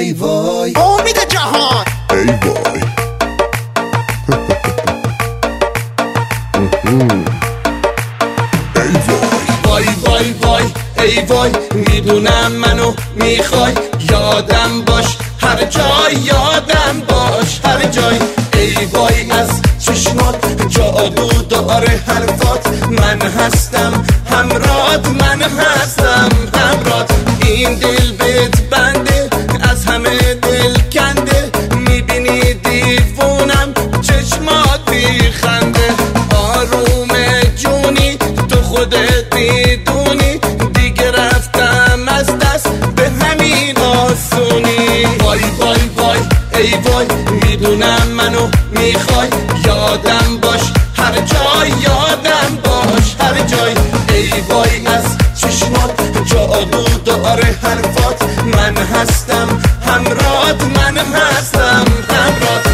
ای وای امید جهان ای وای ای وای وای وای ای وای میدونم منو میخوای یادم باش هر جای یادم باش هر جای ای وای از چشمات جادو داره حرفات من هستم همرات من هستم همرات این دل بهت بنده از همه دل کنده میبینی دیوونم چشمات بیخنده آروم جونی تو خودت میدونی دیگه رفتم از دست به همین آسونی وای وای وای ای وای میدونم منو میخوای یادم باش هر جای یادم باش هر جای ای وای از چشمات جادو داره حرفات من هستم همرات من هستم همرات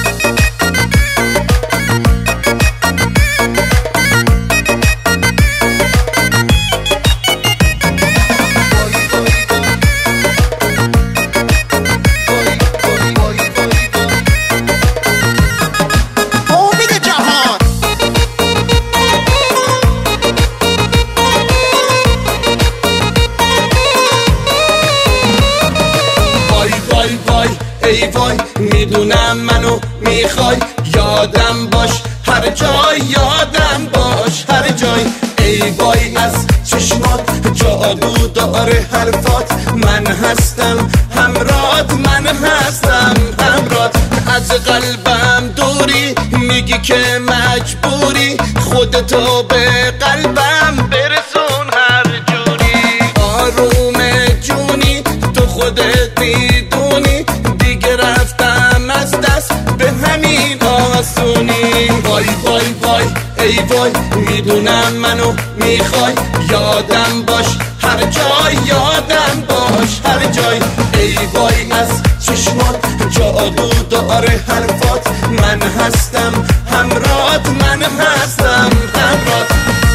ای وای میدونم منو میخوای یادم باش هر جای یادم باش هر جای ای وای از چشمات جادو داره حرفات من هستم همرات من هستم همرات از قلبم دوری میگی که مجبوری خودتو به قلبم برسون هر جوری آروم جونی تو خودت میدونی رفتم از دست به همین آسونی وای وای وای ای وای میدونم منو میخوای یادم باش هر جای یادم باش هر جای ای وای از چشمات جادو داره حرفات من هستم همرات من هستم همرات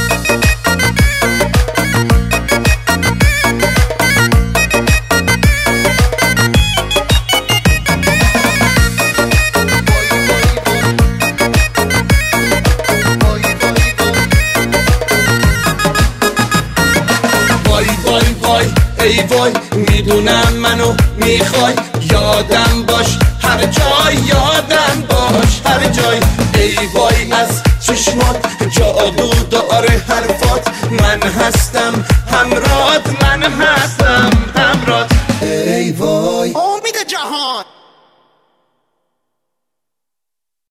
ای وای میدونم منو میخوای یادم باش هر جای یادم باش هر جای ای وای از چشمات جادو داره حرفات من هستم همرات من هستم